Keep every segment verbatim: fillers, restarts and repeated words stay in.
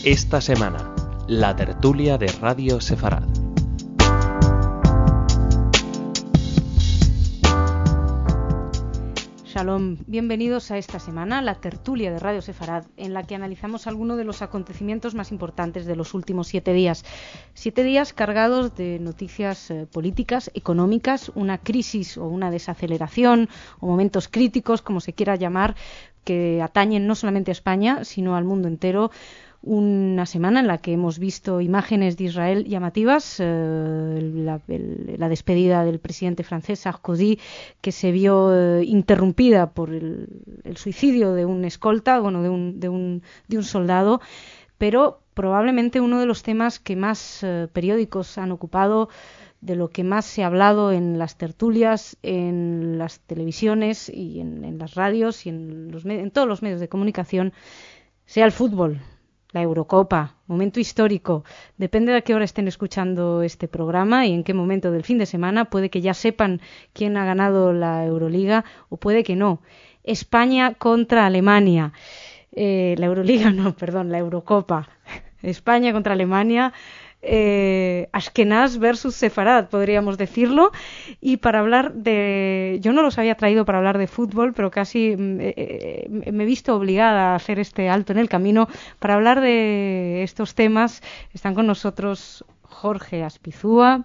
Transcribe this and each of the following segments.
Esta semana, la tertulia de Radio Sefarad. Shalom, bienvenidos a esta semana, la tertulia de Radio Sefarad, en la que analizamos algunos de los acontecimientos más importantes de los últimos siete días. Siete días cargados de noticias eh, políticas, económicas, una crisis o una desaceleración o momentos críticos, como se quiera llamar, que atañen no solamente a España, sino al mundo entero. Una semana en la que hemos visto imágenes de Israel llamativas, eh, la, el, la despedida del presidente francés Sarkozy, que se vio eh, interrumpida por el, el suicidio de un escolta, bueno, de un, de un, de un soldado, pero probablemente uno de los temas que más eh, periódicos han ocupado, de lo que más se ha hablado en las tertulias, en las televisiones y en, en las radios y en, los, en todos los medios de comunicación, sea el fútbol. La Eurocopa, momento histórico. Depende de a qué hora estén escuchando este programa y en qué momento del fin de semana. Puede que ya sepan quién ha ganado la Euroliga o puede que no. España contra Alemania. Eh, la Euroliga, no, perdón, la Eurocopa. España contra Alemania. Eh, Ashkenaz versus Sefarad, podríamos decirlo. Y para hablar de... Yo no los había traído para hablar de fútbol, pero casi eh, me he visto obligada a hacer este alto en el camino. Para hablar de estos temas están con nosotros Jorge Aspizúa,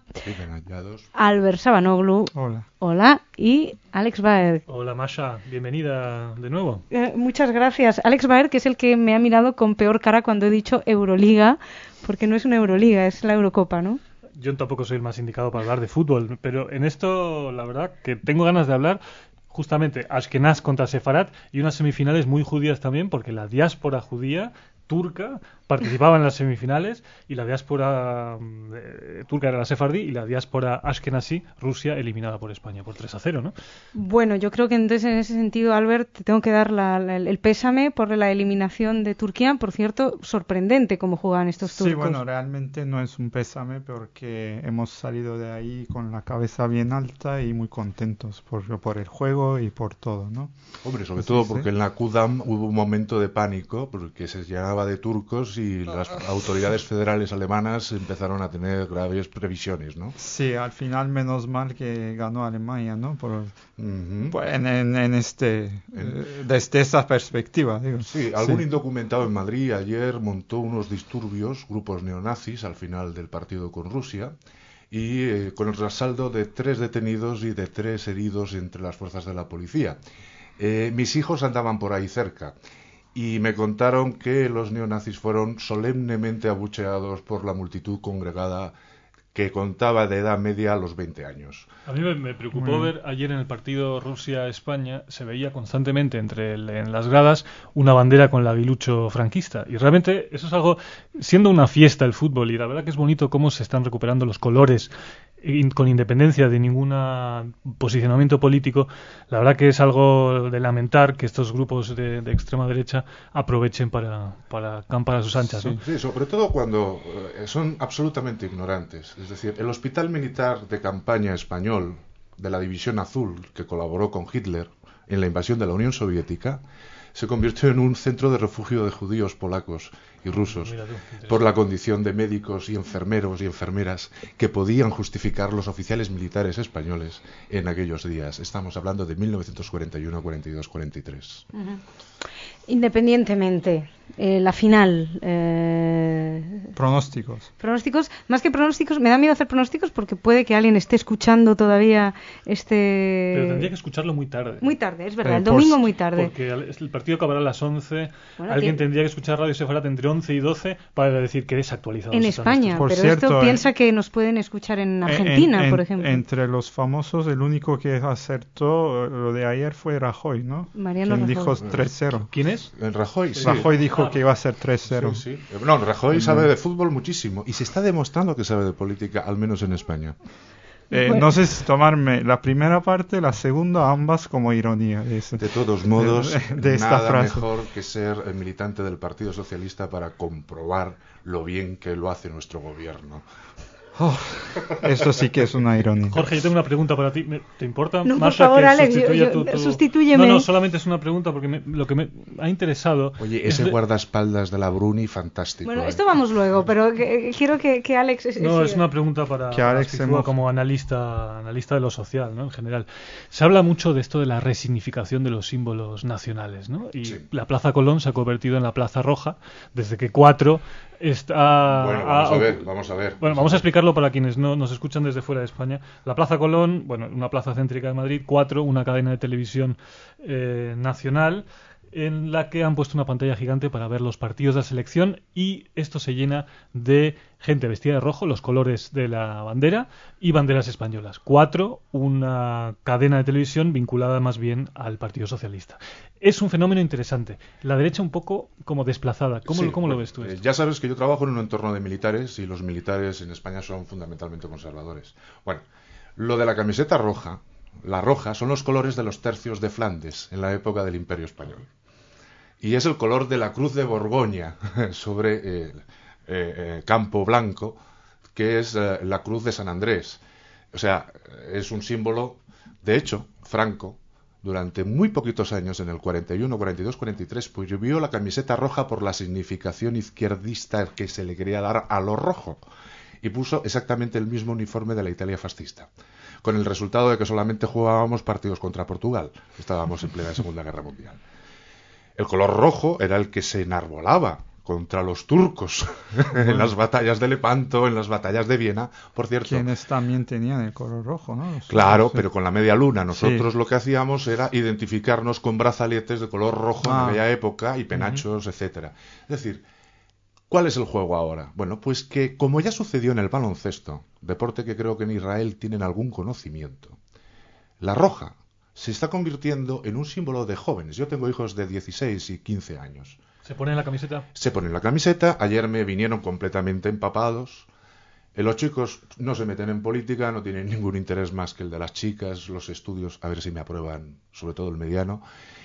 Albert Sabanoglu, hola. Hola, y Alex Baer. Hola Masha, bienvenida de nuevo. Eh, muchas gracias. Alex Baer, que es el que me ha mirado con peor cara cuando he dicho Euroliga, porque no es una Euroliga, es la Eurocopa, ¿no? Yo tampoco soy el más indicado para hablar de fútbol, pero en esto la verdad que tengo ganas de hablar justamente Ashkenaz contra Sefarad y unas semifinales muy judías también, porque la diáspora judía turca participaba en las semifinales y la diáspora eh, turca era la sefardí y la diáspora ashkenazí, Rusia, eliminada por España por tres a cero, ¿no? Bueno, yo creo que entonces en ese sentido, Albert, te tengo que dar la, la, el pésame por la eliminación de Turquía. Por cierto, sorprendente cómo juegan estos turcos. Sí, bueno, realmente no es un pésame porque hemos salido de ahí con la cabeza bien alta y muy contentos por, por el juego y por todo, ¿no? Hombre, sobre Así todo sí. porque en la Kudam hubo un momento de pánico porque se llenaba de turcos y las autoridades federales alemanas empezaron a tener graves previsiones, ¿no? Sí, al final menos mal que ganó Alemania, ¿no? Por, uh-huh. por en, en, en este en... desde esa perspectiva, digo. Sí, algún sí. indocumentado en Madrid ayer montó unos disturbios, grupos neonazis al final del partido con Rusia y eh, con el saldo de tres detenidos y de tres heridos entre las fuerzas de la policía. Eh, mis hijos andaban por ahí cerca y me contaron que los neonazis fueron solemnemente abucheados por la multitud congregada que contaba de edad media a los veinte años. A mí me, me preocupó Bueno. ver ayer en el partido Rusia-España, se veía constantemente entre el, en las gradas una bandera con el aguilucho franquista. Y realmente eso es algo, siendo una fiesta el fútbol, y la verdad que es bonito cómo se están recuperando los colores in, con independencia de ningún posicionamiento político. La verdad que es algo de lamentar que estos grupos de, de extrema derecha aprovechen para, para acampar a sus anchas, Sí, ¿no? sí, sobre todo cuando eh, son absolutamente ignorantes. Es decir, el Hospital Militar de Campaña español de la División Azul, que colaboró con Hitler en la invasión de la Unión Soviética, se convirtió en un centro de refugio de judíos polacos y rusos por la condición de médicos y enfermeros y enfermeras que podían justificar los oficiales militares españoles en aquellos días. Estamos hablando de mil novecientos cuarenta y uno, cuarenta y dos, cuarenta y tres. Uh-huh. Independientemente, eh, la final. Eh... Pronósticos. Pronósticos, más que pronósticos, me da miedo hacer pronósticos porque puede que alguien esté escuchando todavía este. Pero tendría que escucharlo muy tarde. Muy tarde, es verdad, Eh, el domingo por... muy tarde. Porque el partido acabará a las once. Bueno, Alguien que... tendría que escuchar Radio Sefarad entre once y doce para decir que desactualizado. En España, Por pero cierto, esto en... piensa que nos pueden escuchar en Argentina, en, en, por ejemplo. Entre los famosos, el único que acertó lo de ayer fue Rajoy, ¿no? Mariano Quien Rajoy. dijo tres cero. ¿Quién es? En Rajoy, sí. Rajoy dijo Ah. que iba a ser tres cero. Sí, sí. No, Rajoy sabe de fútbol muchísimo y se está demostrando que sabe de política, al menos en España. Eh, Bueno. No sé si tomarme la primera parte, la segunda, ambas como ironía. Es, De todos modos, de, de esta nada frase. mejor que ser el militante del Partido Socialista para comprobar lo bien que lo hace nuestro gobierno. Oh, eso sí que es una ironía. Jorge, yo tengo una pregunta para ti. ¿Te importa, No, por Masha, favor, que Alex, sustituya yo- yo- tu- tu- sustitúyeme. No, no, solamente es una pregunta porque me- lo que me ha interesado... Oye, es ese de- guardaespaldas de la Bruni, fantástico. Bueno, ¿eh? esto vamos luego, pero que- quiero que, que Alex... es- No, es- es una pregunta para, Que para Alex Spifua hemos- como analista, analista de lo social, ¿no? En general. Se habla mucho de esto de la resignificación de los símbolos nacionales, ¿no? Y Sí. la Plaza Colón se ha convertido en la Plaza Roja desde que cuatro está... Bueno, vamos ha- a ver, vamos a ver. Bueno, vamos a explicarlo para quienes no nos escuchan desde fuera de España. La Plaza Colón, bueno, una plaza céntrica de Madrid, cuatro, una cadena de televisión eh, nacional, en la que han puesto una pantalla gigante para ver los partidos de la selección, y esto se llena de gente vestida de rojo, los colores de la bandera, y banderas españolas. Cuatro, una cadena de televisión vinculada más bien al Partido Socialista. Es un fenómeno interesante. La derecha un poco como desplazada. ¿Cómo, Sí, cómo lo bueno, ves tú eh, esto? ya sabes que yo trabajo en un entorno de militares y los militares en España son fundamentalmente conservadores. Bueno, lo de la camiseta roja, la roja, son los colores de los tercios de Flandes en la época del Imperio Español. Y es el color de la Cruz de Borgoña sobre eh, eh, eh, campo blanco, que es eh, la Cruz de San Andrés. O sea, es un símbolo. De hecho, Franco, durante muy poquitos años, en el cuarenta y uno, cuarenta y dos, cuarenta y tres, prohibió la camiseta roja por la significación izquierdista que se le quería dar a lo rojo, y puso exactamente el mismo uniforme de la Italia fascista, con el resultado de que solamente jugábamos partidos contra Portugal. Estábamos en plena Segunda Guerra Mundial. El color rojo era el que se enarbolaba contra los turcos en las batallas de Lepanto, en las batallas de Viena, por cierto. Quienes también tenían el color rojo, ¿no? Los- Claro, sí. pero con la media luna. Nosotros Sí. lo que hacíamos era identificarnos con brazaletes de color rojo Ah. en aquella época y penachos, etcétera. Es decir, ¿cuál es el juego ahora? Bueno, pues que como ya sucedió en el baloncesto, deporte que creo que en Israel tienen algún conocimiento, la roja se está convirtiendo en un símbolo de jóvenes. Yo tengo hijos de dieciséis y quince años. ¿Se pone en la camiseta? Se ponen la camiseta, ayer me vinieron completamente empapados. Eh, Los chicos no se meten en política, no tienen ningún interés más que el de las chicas, los estudios, a ver si me aprueban, sobre todo el mediano.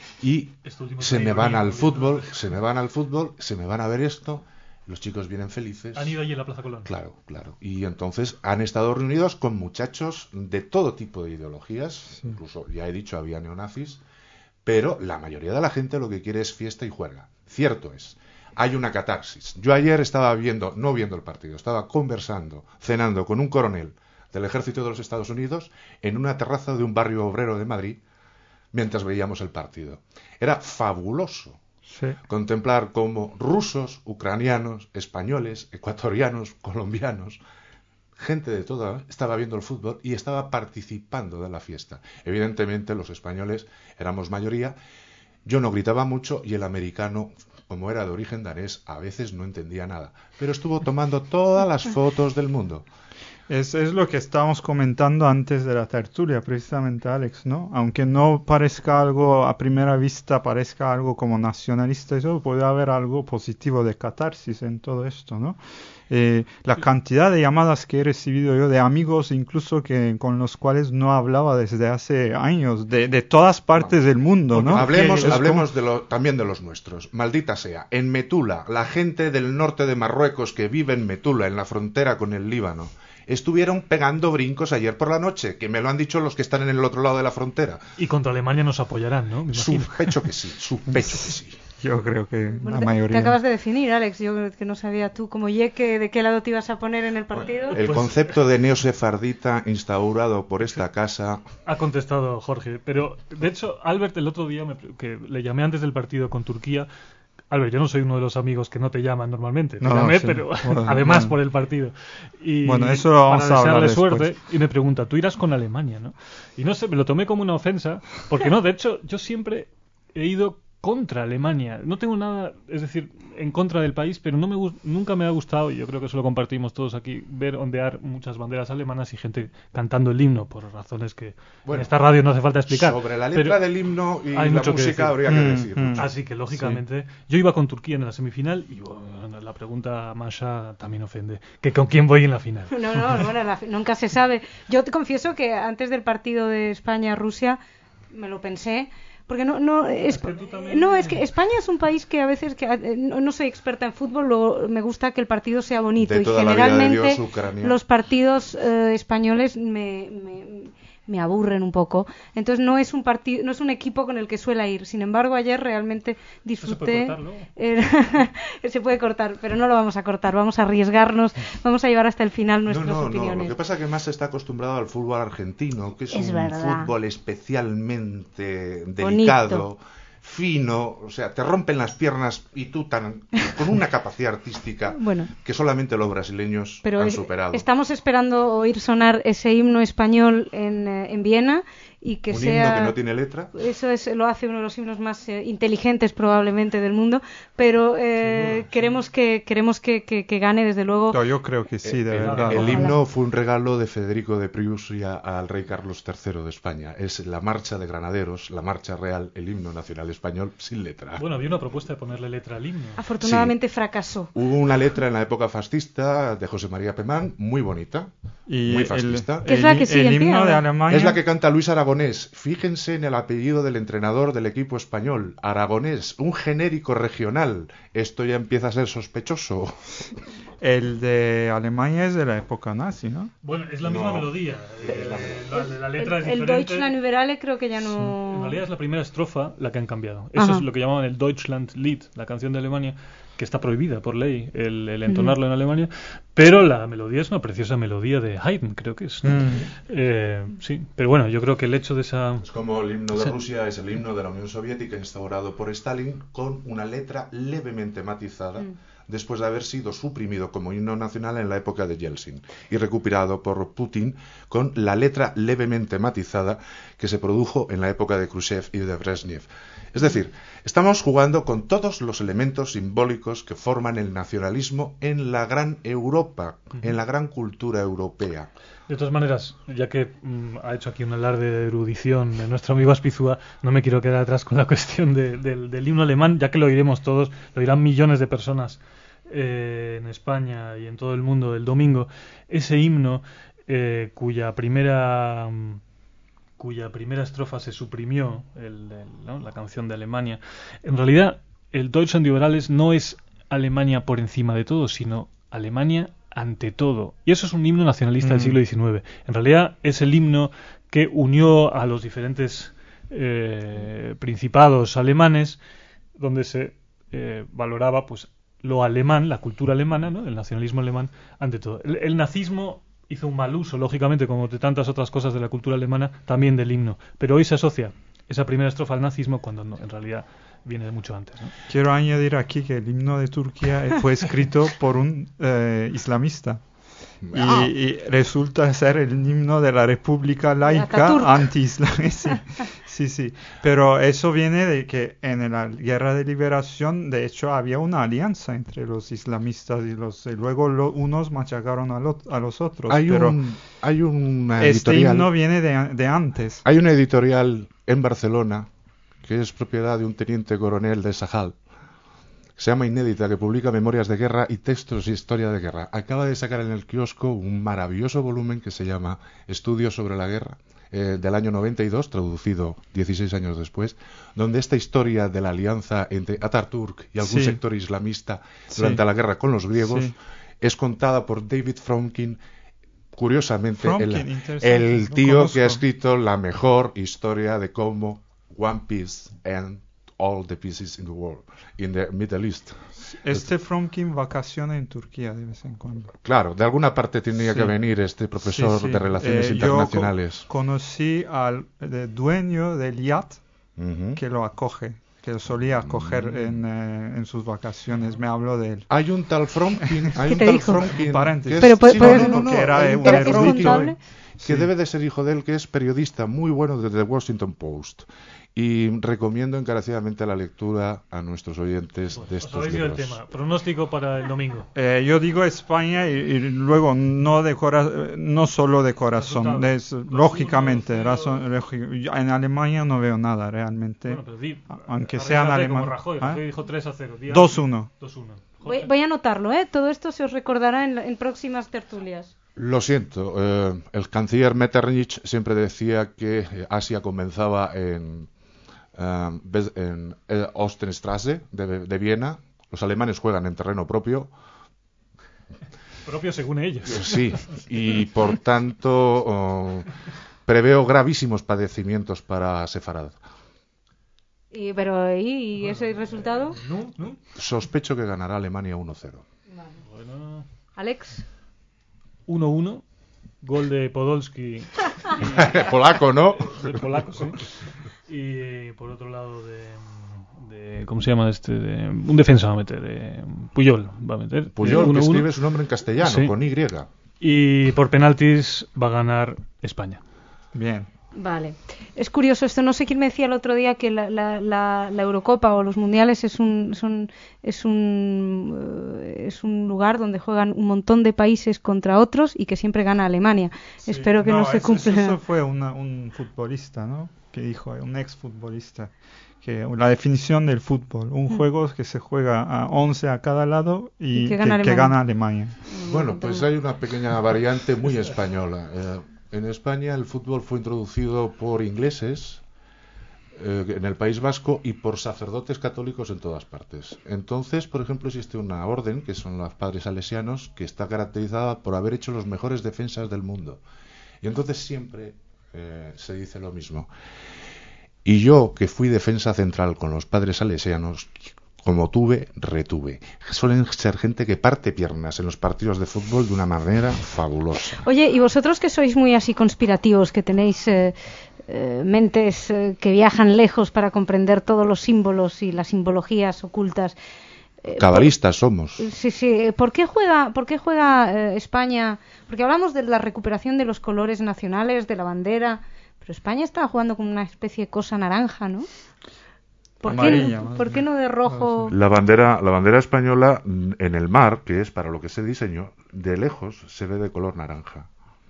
Y Este último se es me una van ironía, al porque- fútbol, se me van al fútbol, se me van a ver esto, los chicos vienen felices. Han ido allí en la Plaza Colón. Claro, claro. Y entonces han estado reunidos con muchachos de todo tipo de ideologías, Sí. incluso, ya he dicho, había neonazis, pero la mayoría de la gente lo que quiere es fiesta y juerga. Cierto es, hay una catarsis. Yo ayer estaba viendo, no viendo el partido, estaba conversando, cenando con un coronel del ejército de los Estados Unidos en una terraza de un barrio obrero de Madrid mientras veíamos el partido. Era fabuloso Sí. contemplar cómo rusos, ucranianos, españoles, ecuatorianos, colombianos, gente de toda estaba viendo el fútbol y estaba participando de la fiesta. Evidentemente los españoles éramos mayoría. Yo no gritaba mucho y el americano, como era de origen danés, a veces no entendía nada, pero estuvo tomando todas las fotos del mundo. Es, es lo que estábamos comentando antes de la tertulia, precisamente, Alex, ¿no? Aunque no parezca algo, a primera vista, parezca algo como nacionalista, eso puede haber algo positivo de catarsis en todo esto, ¿no? Eh, la cantidad de llamadas que he recibido yo de amigos, incluso que con los cuales no hablaba desde hace años, de, de todas partes del mundo, ¿no? Hablemos, Es hablemos de lo, también de los nuestros. Maldita sea, en Metula, la gente del norte de Marruecos que vive en Metula, en la frontera con el Líbano, estuvieron pegando brincos ayer por la noche, que me lo han dicho los que están en el otro lado de la frontera. Y contra Alemania nos apoyarán, ¿no? Me imagino. Sospecho que sí, sospecho que sí. Yo creo que Bueno, la te, mayoría. te acabas de definir, Alex. Yo que no sabía tú como yeque de qué lado te ibas a poner en el partido. El Pues- concepto de neosefardita instaurado por esta casa. Ha contestado Jorge, pero de hecho Albert el otro día me- que le llamé antes del partido con Turquía. Albert, yo no soy uno de los amigos que no te llaman normalmente, te No, llamé, sí. pero Bueno, además bueno. por el partido. Y Bueno, eso lo vamos para a hablar desearle después. suerte y me pregunta, ¿tú irás con Alemania, no? Y no sé, me lo tomé como una ofensa, porque no, de hecho yo siempre he ido contra Alemania. No tengo nada, es decir, en contra del país, pero no me gus- nunca me ha gustado, y yo creo que eso lo compartimos todos aquí, ver ondear muchas banderas alemanas y gente cantando el himno, por razones que Bueno, en esta radio no hace falta explicar. Sobre la letra Pero del himno y hay la mucho que música decir. habría que Mm, decir. mm. mucho. Así que, lógicamente, yo iba con Turquía en la semifinal y bueno, la pregunta a Masha también ofende. ¿Que ¿Con quién voy en la final? No, no, bueno, la- nunca se sabe. Yo te confieso que antes del partido de España-Rusia me lo pensé, Porque no, no, es, Es que tú también- no, es que España es un país que a veces, que eh, no, no soy experta en fútbol, luego me gusta que el partido sea bonito. De Y toda la vida de generalmente Dios, Ucrania. los partidos eh, españoles me, me, me aburren un poco. Entonces no es un partido, no es un equipo con el que suela ir. Sin embargo, ayer realmente disfruté. ¿Se puede cortar luego? Eh, se puede cortar, pero no lo vamos a cortar. Vamos a arriesgarnos, vamos a llevar hasta el final No, nuestras no, no. opiniones. Lo que pasa es que más se está acostumbrado al fútbol argentino, que es, Es un verdad. fútbol especialmente delicado, fino, o sea, te rompen las piernas y tú tan con una capacidad artística Bueno. que solamente los brasileños Pero han es- superado. estamos esperando oír sonar ese himno español en, eh, en Viena y que Un sea himno que no tiene letra. eso es lo hace uno de los himnos más eh, inteligentes probablemente del mundo, pero eh, queremos que queremos que, que, que gane desde luego. No, yo creo que sí, de el, verdad. el Ojalá. himno fue un regalo de Federico de Prusia al rey Carlos tercero de España. Es la marcha de granaderos, la marcha real, el himno nacional español sin letra. Bueno, había una propuesta de ponerle letra al himno. Afortunadamente fracasó. Hubo una letra en la época fascista de José María Pemán, muy bonita, Y muy el, fascista. Que es la el- que sigue el en pie himno de ahora. Alemania. Es la que canta Luis Aragonés. Fíjense en el apellido del entrenador del equipo español, Aragonés, un genérico regional. Esto ya empieza a ser sospechoso. El de Alemania es de la época nazi, ¿no? Bueno, es la No. misma melodía. eh, la, la- la letra el, es el diferente. Deutschland über alle creo que ya En no. realidad es la primera estrofa la que han cambiado. Eso Ajá. es lo que llamaban el Deutschlandlied, la canción de Alemania, que está prohibida por ley el, el entonarlo en Alemania, pero la melodía es una preciosa melodía de Haydn, creo que es. ¿no? Mm. Eh, sí, pero bueno, yo creo que el hecho de esa... Es como el himno de Sí. Rusia, es el himno de la Unión Soviética instaurado por Stalin con una letra levemente matizada Mm. después de haber sido suprimido como himno nacional en la época de Yeltsin y recuperado por Putin con la letra levemente matizada que se produjo en la época de Khrushchev y de Brezhnev. Es decir, estamos jugando con todos los elementos simbólicos que forman el nacionalismo en la gran Europa, en la gran cultura europea. De todas maneras, ya que mm, ha hecho aquí un alarde de erudición de nuestro amigo Aspizúa, no me quiero quedar atrás con la cuestión de- del, del himno alemán, ya que lo oiremos todos, lo oirán millones de personas eh, en España y en todo el mundo el domingo. Ese himno eh, cuya primera mm, cuya primera estrofa se suprimió, el- el- ¿no? la canción de Alemania, en realidad el Deutschland über alles no es Alemania por encima de todo, sino Alemania ante todo. Y eso es un himno nacionalista del Mm. siglo diecinueve. En realidad es el himno que unió a los diferentes eh, principados alemanes, donde se eh, valoraba pues lo alemán, la cultura alemana, ¿no? El nacionalismo alemán ante todo. El, el nazismo hizo un mal uso, lógicamente, como de tantas otras cosas de la cultura alemana, también del himno. Pero hoy se asocia esa primera estrofa al nazismo cuando no, en realidad viene de mucho antes, ¿no? Quiero añadir aquí que el himno de Turquía eh, fue escrito por un eh, islamista. Y, Ah. y resulta ser el himno de la República Laica Ataturk. anti-islamista. Sí, sí, sí. Pero eso viene de que en la Guerra de Liberación, de hecho, había una alianza entre los islamistas y los... Y luego lo- unos machacaron a, lo- a los otros. Hay, pero un, hay una este editorial, himno viene de, de antes. hay una editorial en Barcelona que es propiedad de un teniente coronel de Sahal. Se llama Inédita, que publica memorias de guerra y textos y historia de guerra. Acaba de sacar en el kiosco un maravilloso volumen que se llama Estudios sobre la guerra, eh, del año noventa y dos, traducido dieciséis años después, donde esta historia de la alianza entre Atatürk y algún Sí. sector islamista Sí. durante la guerra con los griegos Sí. es contada por David Fromkin. Curiosamente, Fromkin, el, interesante, el lo tío conozco. que ha escrito la mejor historia de cómo One Piece and all the pieces in the world, in the Middle East. Este Fromkin vacaciona en Turquía de vez en cuando. Claro, de alguna parte tenía Sí. que venir este profesor Sí, sí. de Relaciones Eh, Internacionales. Yo co- conocí al eh, dueño del yacht Ujú. que lo acoge, que lo solía acoger Mm. en, eh, en sus vacaciones. Me habló de él. Hay un tal Fromkin, hay ¿Qué un te tal dijo? Fromkin, Paréntesis. que es- Pero puede- sí, puede- no, no, no, que era hay de un un tal ¿Es erudito. Fromkin contable? que Sí. debe de ser hijo de él, que es periodista muy bueno de The Washington Post. Y recomiendo encarecidamente la lectura a nuestros oyentes de Os estos habéis ido del libros. tema. Pronóstico para el domingo. Eh, yo digo España y, y luego no de cora- eh, no solo de corazón, Resultado. es, Dos, lógicamente, uno, razón- cero. lógico. Yo en Alemania no veo nada realmente. Bueno, pero di, Aunque arriesgate sean como alemanes. Rajoy, ¿eh? Rajoy dijo tres a cero. Di dos algo. uno. dos uno. Voy, voy a anotarlo, ¿eh? Todo esto se os recordará en, la- en próximas tertulias. Lo siento, eh, el canciller Metternich siempre decía que eh, Asia comenzaba en eh, en Ostenstraße de, de Viena. Los alemanes juegan en terreno propio. Propio según ellos. Sí, y por tanto oh, preveo gravísimos padecimientos para Sefarad. Y, pero ¿y ese resultado? No, no. Sospecho que ganará Alemania uno cero. Vale. Bueno, Alex. uno uno. Gol de Podolski. Polaco, ¿no? De polaco, sí. Y por otro lado de, de ¿cómo se llama este? De, un defensa va a meter, de Puyol va a meter. Puyol, uno, que uno. escribe su nombre en castellano, Sí. con Y. Y por penaltis va a ganar España. Bien. Vale. Es curioso esto. No sé quién me decía el otro día que la, la, la, la Eurocopa o los mundiales es un, son, es un uh, es un lugar donde juegan un montón de países contra otros y que siempre gana Alemania. Sí. Espero que no, no se eso, cumpla. Eso fue una, un futbolista, ¿no? Que dijo, un ex futbolista, que la definición del fútbol, un mm. juego que se juega a once a cada lado y, y que, gana que, que gana Alemania. Bueno, pues hay una pequeña variante muy española. Eh, En España el fútbol fue introducido por ingleses eh, en el País Vasco y por sacerdotes católicos en todas partes. Entonces, por ejemplo, existe una orden, que son los padres salesianos, que está caracterizada por haber hecho los mejores defensas del mundo. Y entonces siempre eh, se dice lo mismo. Y yo, que fui defensa central con los padres salesianos, como tuve, retuve. Suelen ser gente que parte piernas en los partidos de fútbol de una manera fabulosa. Oye, y vosotros que sois muy así conspirativos, que tenéis eh, eh, mentes eh, que viajan lejos para comprender todos los símbolos y las simbologías ocultas. Eh, Cabalistas por, somos. Sí, sí. ¿Por qué juega, por qué juega eh, España? Porque hablamos de la recuperación de los colores nacionales, de la bandera, pero España estaba jugando con una especie de cosa naranja, ¿no? ¿Por, Amarilla, qué, ¿Por qué no de rojo? La bandera, la bandera española en el mar, que es para lo que se diseñó, de lejos se ve de color naranja.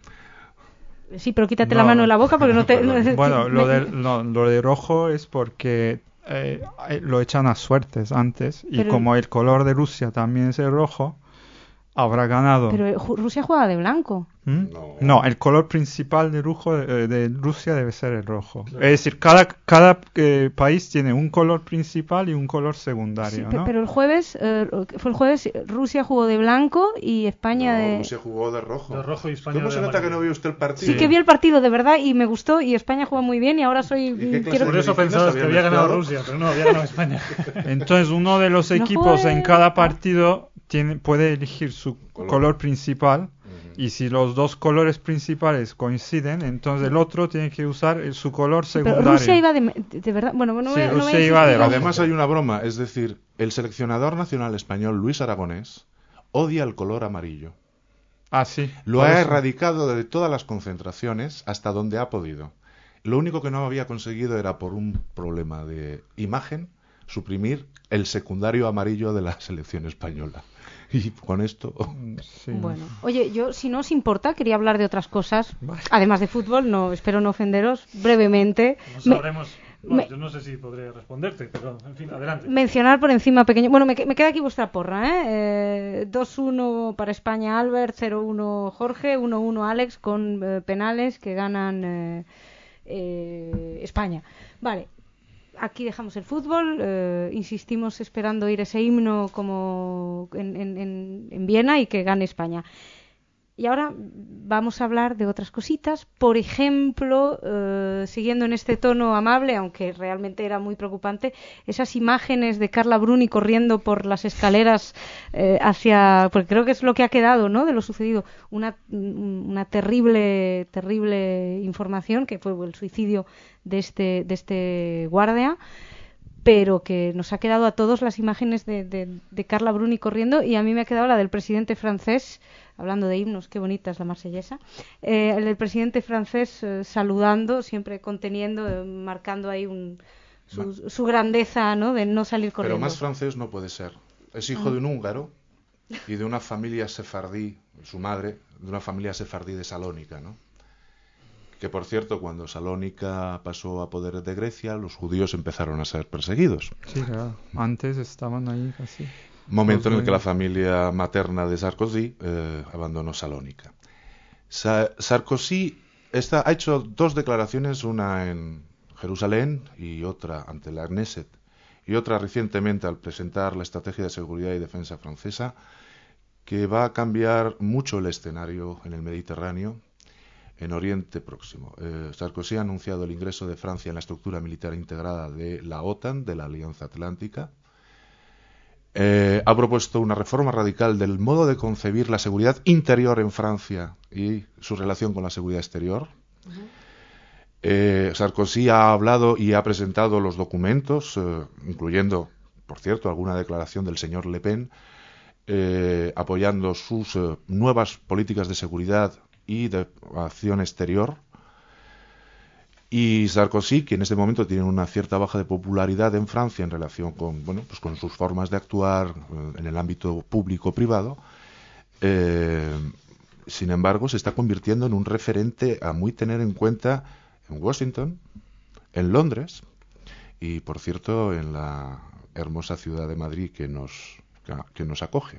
Sí, pero quítate no, la mano de la boca porque no te... No, bueno, lo de, no, lo de rojo es porque eh, lo echan a suertes antes y pero, como el color de Rusia también es el rojo, habrá ganado. Pero Rusia juega de blanco. ¿Mm? No. no, el color principal de, rujo, de, de Rusia debe ser el rojo. Claro. Es decir, cada, cada eh, país tiene un color principal y un color secundario, sí, ¿no? Pero el jueves, eh, fue el jueves, Rusia jugó de blanco y España no, de... Rusia jugó de rojo. De rojo y España ¿Cómo de se nota amarillo? Que no vio usted el partido? Sí que vi el partido de verdad y me gustó y España jugó muy bien y ahora soy... Quiero... Por eso pensabas que había ganado Rusia, pero no, había ganado España. Entonces uno de los equipos no en cada partido tiene, puede elegir su color, color principal. Y si los dos colores principales coinciden, entonces el otro tiene que usar el, su color secundario. Pero Rusia iba de, de verdad, bueno, no sí, voy, no Rusia voy a iba de Además hay una broma, es decir, el seleccionador nacional español Luis Aragonés odia el color amarillo. Ah, sí. Lo ha erradicado de todas las concentraciones hasta donde ha podido. Lo único que no había conseguido era por un problema de imagen suprimir el secundario amarillo de la selección española. Y con esto... Sí. Bueno, oye, yo, si no os importa, quería hablar de otras cosas, además de fútbol, no espero no ofenderos, brevemente. No sabremos... Me, bueno, yo no sé si podré responderte, pero, en fin, adelante. Mencionar por encima pequeño... Bueno, me, me queda aquí vuestra porra, ¿eh? eh dos uno para España, Albert, cero uno Jorge, uno uno Alex, con eh, penales que ganan eh, eh, España. Vale. Aquí dejamos el fútbol, eh, insistimos esperando oír ese himno como en, en, en Viena y que gane España. Y ahora vamos a hablar de otras cositas, por ejemplo, eh, siguiendo en este tono amable, aunque realmente era muy preocupante, esas imágenes de Carla Bruni corriendo por las escaleras eh, hacia, porque creo que es lo que ha quedado, ¿no?, de lo sucedido, una, una terrible, terrible información que fue el suicidio de este, de este guardia, pero que nos ha quedado a todos las imágenes de, de, de Carla Bruni corriendo, y a mí me ha quedado la del presidente francés, hablando de himnos, qué bonita es la marsellesa, eh, el del presidente francés eh, saludando, siempre conteniendo, eh, marcando ahí un, su, su grandeza, ¿no?, de no salir corriendo. Pero más francés no puede ser. Es hijo ah. de un húngaro y de una familia sefardí, su madre, de una familia sefardí de Salónica, ¿no? Que, por cierto, cuando Salónica pasó a poder de Grecia, los judíos empezaron a ser perseguidos. Sí, claro. Antes estaban ahí casi. Momento en el que la familia materna de Sarkozy eh, abandonó Salónica. Sa- Sarkozy está, ha hecho dos declaraciones, una en Jerusalén y otra ante la Knesset y otra recientemente al presentar la estrategia de seguridad y defensa francesa, que va a cambiar mucho el escenario en el Mediterráneo, en Oriente Próximo. Eh, Sarkozy ha anunciado el ingreso de Francia en la estructura militar integrada de la OTAN, de la Alianza Atlántica. Eh, ha propuesto una reforma radical del modo de concebir la seguridad interior en Francia y su relación con la seguridad exterior. Uh-huh. Eh, Sarkozy ha hablado y ha presentado los documentos, eh, incluyendo, por cierto, alguna declaración del señor Le Pen, eh, apoyando sus eh, nuevas políticas de seguridad y de acción exterior. Y Sarkozy, que en este momento tiene una cierta baja de popularidad en Francia en relación con, bueno, pues con sus formas de actuar eh, en el ámbito público-privado, eh, sin embargo, se está convirtiendo en un referente a muy tener en cuenta en Washington, en Londres y, por cierto, en la hermosa ciudad de Madrid que nos, que nos acoge.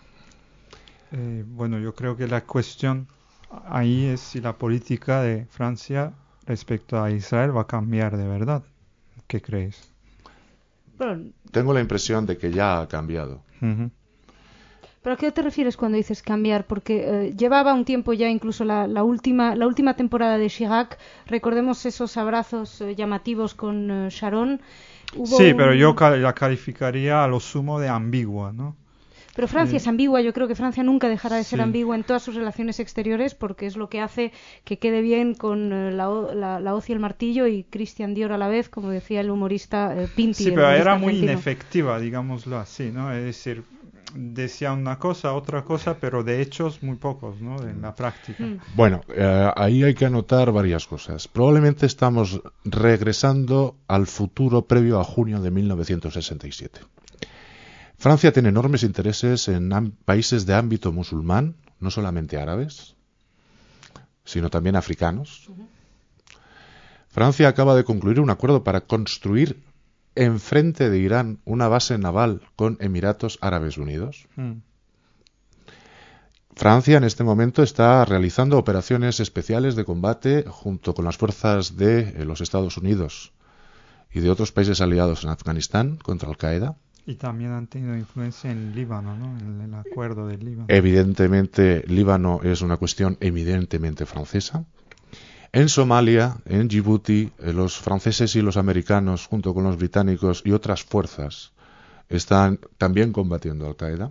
Eh, bueno, yo creo que la cuestión ahí es si la política de Francia respecto a Israel va a cambiar de verdad. ¿Qué crees? Pero, Tengo la impresión de que ya ha cambiado. Uh-huh. ¿Pero a qué te refieres cuando dices cambiar? Porque eh, llevaba un tiempo ya, incluso la, la última la última temporada de Chirac, recordemos esos abrazos eh, llamativos con eh, Sharon. Hubo sí, un... pero yo cal- la calificaría a lo sumo de ambigua, ¿no? Pero Francia Sí. es ambigua, yo creo que Francia nunca dejará de ser Sí. ambigua en todas sus relaciones exteriores porque es lo que hace que quede bien con eh, la, o- la, la hoz y el martillo y Christian Dior a la vez, como decía el humorista eh, Pinti. Sí, el pero humorista era muy argentino. inefectiva, digámoslo así, ¿no? Es decir, decía una cosa, otra cosa, pero de hechos muy pocos, ¿no? En la práctica. Mm. Bueno, eh, ahí hay que anotar varias cosas. Probablemente estamos regresando al futuro previo a junio de mil novecientos sesenta y siete. Francia tiene enormes intereses en am- países de ámbito musulmán, no solamente árabes, sino también africanos. Uh-huh. Francia acaba de concluir un acuerdo para construir enfrente de Irán una base naval con Emiratos Árabes Unidos. Mm. Francia en este momento está realizando operaciones especiales de combate junto con las fuerzas de eh, los Estados Unidos y de otros países aliados en Afganistán contra Al-Qaeda. Y también han tenido influencia en Líbano, ¿no? En el acuerdo del Líbano. Evidentemente, Líbano es una cuestión evidentemente francesa. En Somalia, en Djibouti, eh, los franceses y los americanos, junto con los británicos y otras fuerzas, están también combatiendo a Al-Qaeda.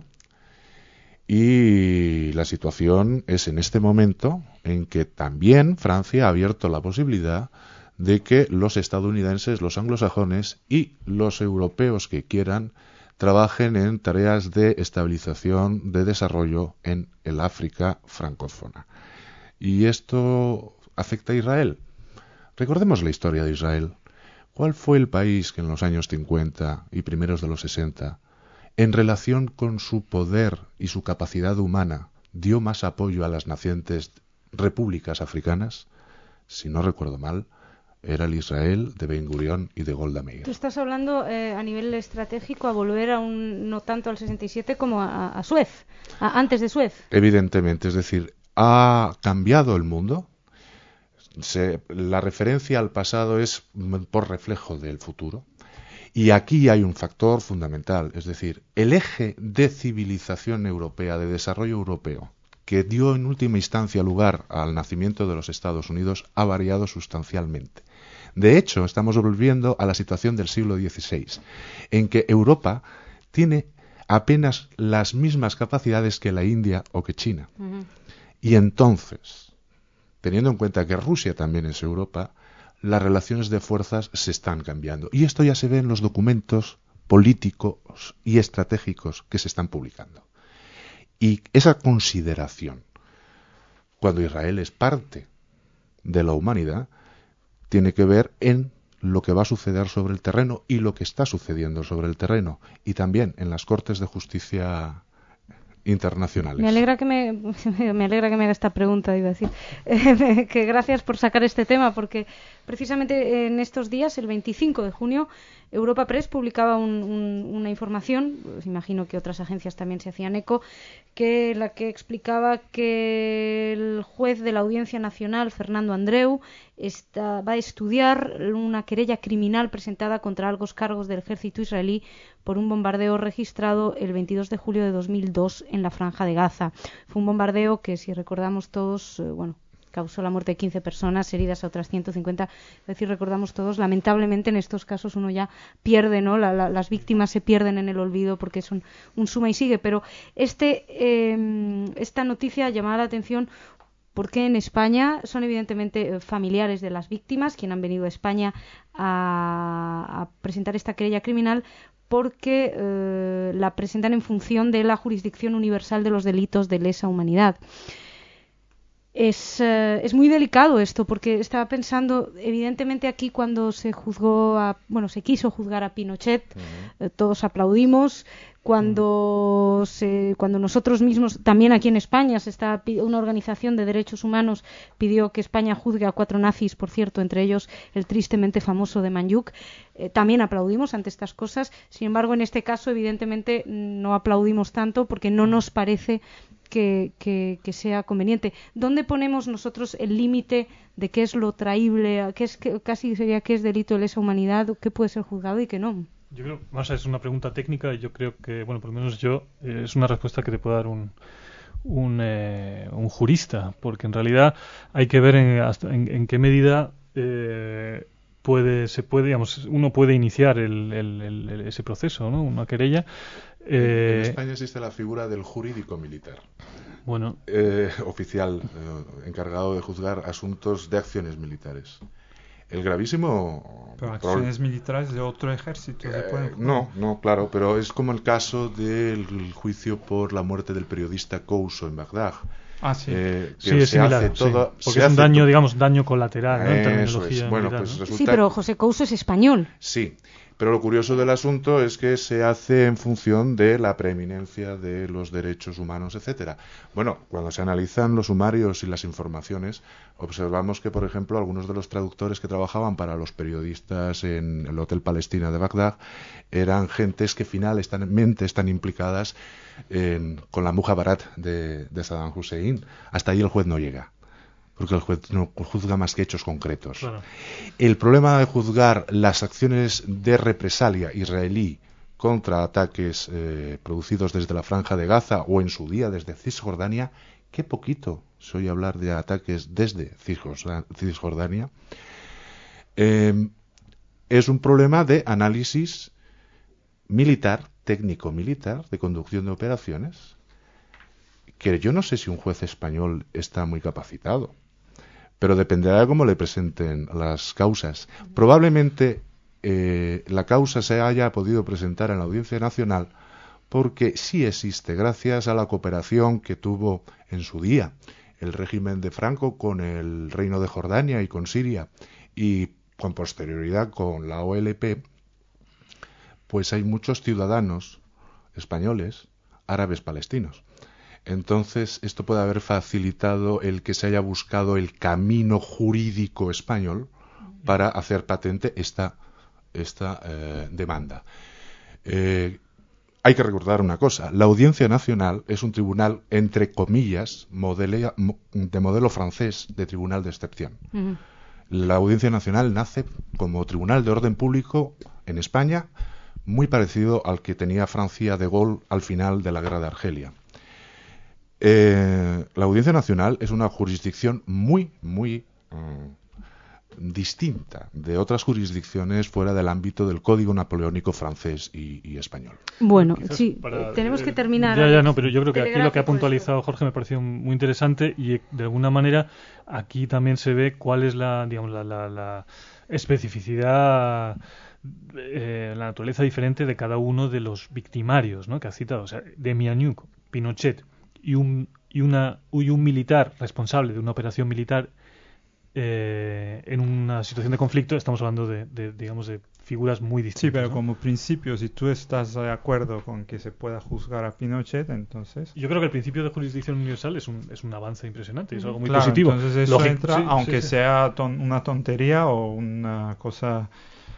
Y la situación es en este momento en que también Francia ha abierto la posibilidad de que los estadounidenses, los anglosajones y los europeos que quieran trabajen en tareas de estabilización, de desarrollo en el África francófona. Y esto afecta a Israel. Recordemos la historia de Israel. ¿Cuál fue el país que en los años cincuenta y primeros de los sesenta, en relación con su poder y su capacidad humana, dio más apoyo a las nacientes repúblicas africanas? Si no recuerdo mal, era el Israel de Ben Gurión y de Golda Meir. Tú estás hablando eh, a nivel estratégico a volver a un no tanto al sesenta y siete como a, a Suez, a, antes de Suez. Evidentemente, es decir, ha cambiado el mundo. Se, la referencia al pasado es por reflejo del futuro. Y aquí hay un factor fundamental, es decir, el eje de civilización europea, de desarrollo europeo, que dio en última instancia lugar al nacimiento de los Estados Unidos, ha variado sustancialmente. De hecho, estamos volviendo a la situación del siglo dieciséis, en que Europa tiene apenas las mismas capacidades que la India o que China. Uh-huh. Y entonces, teniendo en cuenta que Rusia también es Europa, las relaciones de fuerzas se están cambiando. Y esto ya se ve en los documentos políticos y estratégicos que se están publicando. Y esa consideración, cuando Israel es parte de la humanidad, tiene que ver en lo que va a suceder sobre el terreno y lo que está sucediendo sobre el terreno, y también en las Cortes de Justicia internacionales. Me alegra que me, me alegra que me haga esta pregunta, iba a decir. Eh, que gracias por sacar este tema, porque precisamente en estos días, el veinticinco de junio, Europa Press publicaba un, un, una información, pues imagino que otras agencias también se hacían eco, que la que explicaba que el juez de la Audiencia Nacional, Fernando Andreu, está, va a estudiar una querella criminal presentada contra altos cargos del ejército israelí por un bombardeo registrado el veintidós de julio de dos mil dos en la Franja de Gaza. Fue un bombardeo que, si recordamos todos, eh, bueno, causó la muerte de quince personas, heridas a otras ciento cincuenta. Es decir, recordamos todos, lamentablemente en estos casos uno ya pierde, ¿no? La, la, las víctimas se pierden en el olvido porque es un, un suma y sigue. Pero este, eh, esta noticia llamaba la atención porque en España son evidentemente familiares de las víctimas quienes han venido a España a, a presentar esta querella criminal, porque eh, la presentan en función de la jurisdicción universal de los delitos de lesa humanidad. Es, eh, es muy delicado esto, porque estaba pensando, evidentemente aquí cuando se juzgó a, bueno, se quiso juzgar a Pinochet, uh-huh. eh, todos aplaudimos. Cuando, se, cuando nosotros mismos, también aquí en España, se está, una organización de derechos humanos pidió que España juzgue a cuatro nazis, por cierto, entre ellos el tristemente famoso de Manyuk, eh, también aplaudimos ante estas cosas. Sin embargo, en este caso, evidentemente, no aplaudimos tanto porque no nos parece que, que, que sea conveniente. ¿Dónde ponemos nosotros el límite de qué es lo traíble, qué es, qué, casi sería qué es delito de lesa humanidad, qué puede ser juzgado y qué no? Yo creo, vamos a ver, es una pregunta técnica y yo creo que, bueno, por lo menos yo, eh, es una respuesta que te puede dar un, un, eh, un jurista, porque en realidad hay que ver en, hasta en, en qué medida eh, puede, se puede, digamos, uno puede iniciar el, el, el, ese proceso, ¿no? Una querella. Eh, en España existe la figura del jurídico militar. Bueno, eh, oficial eh, encargado de juzgar asuntos de acciones militares. El gravísimo... Pero acciones militares de otro ejército. Eh, ¿se pueden juzgar? no, no, claro, pero es como el caso del juicio por la muerte del periodista Couso en Bagdad. Ah, sí. Eh, sí, es se similar, hace todo, sí, porque es un daño, digamos, daño colateral, ¿no? En terminología es. Bueno, militar, pues ¿no? resulta... Sí, pero José Couso es español. Sí, pero lo curioso del asunto es que se hace en función de la preeminencia de los derechos humanos, etcétera. Bueno, cuando se analizan los sumarios y las informaciones, observamos que, por ejemplo, algunos de los traductores que trabajaban para los periodistas en el Hotel Palestina de Bagdad eran gentes que finalmente están implicadas en, con la Mujabarat de, de Saddam Hussein. Hasta ahí el juez no llega, porque el juez no juzga más que hechos concretos. Claro. El problema de juzgar las acciones de represalia israelí contra ataques eh, producidos desde la Franja de Gaza o en su día desde Cisjordania, qué poquito se oye hablar de ataques desde Cisjordania, eh, es un problema de análisis militar, técnico-militar, de conducción de operaciones, que yo no sé si un juez español está muy capacitado, pero dependerá de cómo le presenten las causas. Probablemente eh, la causa se haya podido presentar en la Audiencia Nacional porque sí existe, gracias a la cooperación que tuvo en su día el régimen de Franco con el Reino de Jordania y con Siria, y con posterioridad con la O L P, pues hay muchos ciudadanos españoles, árabes palestinos. Entonces, esto puede haber facilitado el que se haya buscado el camino jurídico español para hacer patente esta, esta eh, demanda. Eh, hay que recordar una cosa: la Audiencia Nacional es un tribunal, entre comillas, modelo, de modelo francés, de tribunal de excepción. Uh-huh. La Audiencia Nacional nace como tribunal de orden público en España, muy parecido al que tenía Francia de Gaulle al final de la Guerra de Argelia. Eh, la Audiencia Nacional es una jurisdicción muy, muy um, distinta de otras jurisdicciones fuera del ámbito del Código Napoleónico francés y, y español. Bueno, Quizás sí, para, tenemos eh, que terminar. Ya, ya, no, pero yo creo que aquí lo que ha esto. puntualizado Jorge me pareció muy interesante, y de alguna manera aquí también se ve cuál es la, digamos, la, la, la especificidad, eh, la naturaleza diferente de cada uno de los victimarios, ¿no?, que ha citado. O sea, de Mianyuk, Pinochet y un y una y un militar responsable de una operación militar eh, en una situación de conflicto, estamos hablando de, de digamos de figuras muy distintas. Sí, pero ¿no? como principio, si tú estás de acuerdo con que se pueda juzgar a Pinochet, entonces... Yo creo que el principio de jurisdicción universal es un, es un avance impresionante, es algo muy claro, positivo. Entonces eso Lógico, entra, sí, aunque sí, sí. sea ton, una tontería o una cosa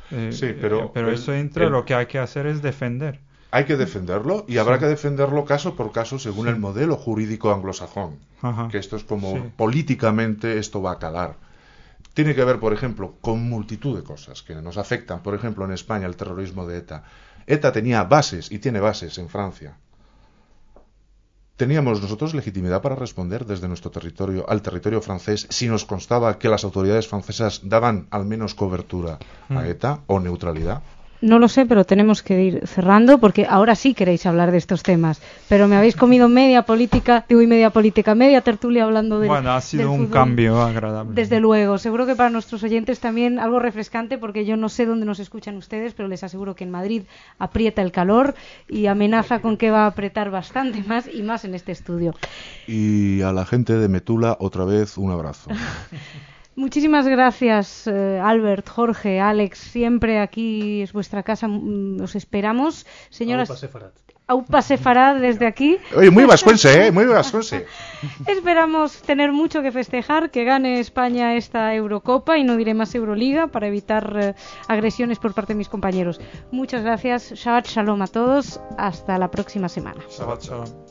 Eh, Sí, pero- pero el- eso entra, el- lo que hay que hacer es defender. Hay que defenderlo y habrá Sí. que defenderlo caso por caso según Sí. el modelo jurídico anglosajón. Ajá. Que esto es como Sí. políticamente esto va a calar. Tiene que ver, por ejemplo, con multitud de cosas que nos afectan. Por ejemplo, en España el terrorismo de ETA. ETA tenía bases y tiene bases en Francia. Teníamos nosotros legitimidad para responder desde nuestro territorio al territorio francés si nos constaba que las autoridades francesas daban al menos cobertura a Mm. ETA o neutralidad. No lo sé, pero tenemos que ir cerrando porque ahora sí queréis hablar de estos temas. Pero me habéis comido media política, digo y media política, media tertulia hablando del Bueno, ha sido del un fútbol. cambio agradable. Desde luego, seguro que para nuestros oyentes también algo refrescante, porque yo no sé dónde nos escuchan ustedes, pero les aseguro que en Madrid aprieta el calor y amenaza con que va a apretar bastante más y más en este estudio. Y a la gente de Metula otra vez un abrazo. Muchísimas gracias, eh, Albert, Jorge, Alex. Siempre aquí es vuestra casa. mm, Os esperamos. Señoras, Aupa Sefarat. Aupa Sefarad desde aquí. Oye, muy vascuense, ¿eh? Muy vascuense. Esperamos tener mucho que festejar, que gane España esta Eurocopa y no diré más Euroliga para evitar eh, agresiones por parte de mis compañeros. Muchas gracias. Shabbat Shalom a todos. Hasta la próxima semana. Shabbat shalom.